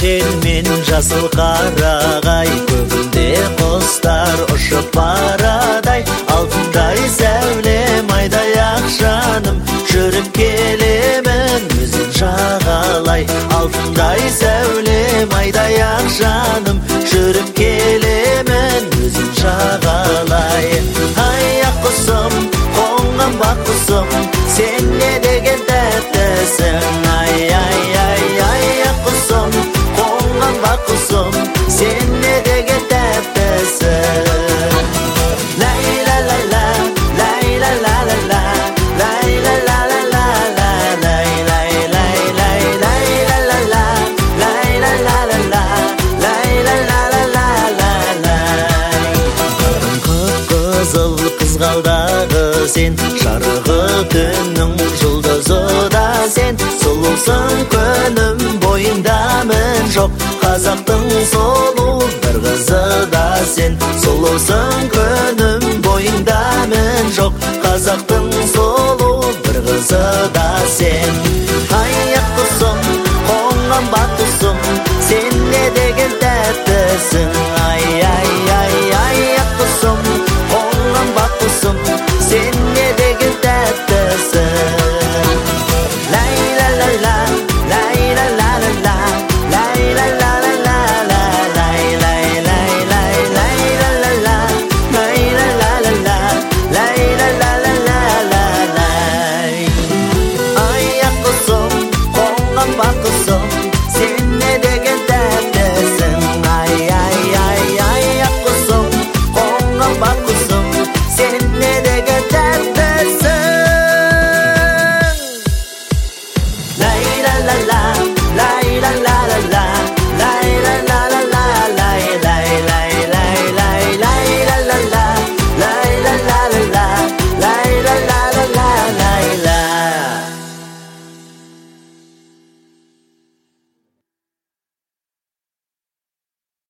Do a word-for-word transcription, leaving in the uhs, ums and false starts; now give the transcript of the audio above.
Сен мен жасыл қарағай, көгінде құстар ұшып барадай. Алтындай сәулем, айдай ақ жаным, жүріп келемін өзен жағалай. Алтындай сәулем, айдай ақ жаным, жүріп келемін өзен жағалай. Ай ақ құсым, қонған бақ құсым, сен не деген тәттісің. Ай ай ай ай ақ құсым, қонған бақ құсым, сен не деген тәттісің. Лай ла ла ла, лай ла ла ла ла, лай ла ла ла ла ла, лай лай лай лай лай ла ла ла, лай ла ла ла ла, лай ла ла ла ла ла лай. Қып-қызыл қызғалдағы сен, жарығы түннің жұлдызы да сен. Сұлусың күнім бойыңдамын жоқ, қазақтың сұлу бір қызы да сен. Сұлусың күнім бойыңдамын жоқ, қазақтың сұлу бір қызы да сен. Ай ақ құсым, қонған бақ құсым, сен не деген тәттісің. Ай ай ай ай ақ құсым, қонған бақ құсым, сен не деген тәттісің. Лай ла ла ла, лай ла ла ла ла, лай ла ла ла ла ла, лай лай лай лай лай ла ла ла, лай ла ла ла ла, лай ла ла ла ла ла лай. Ай ақ құсым, қонған бақ құсым,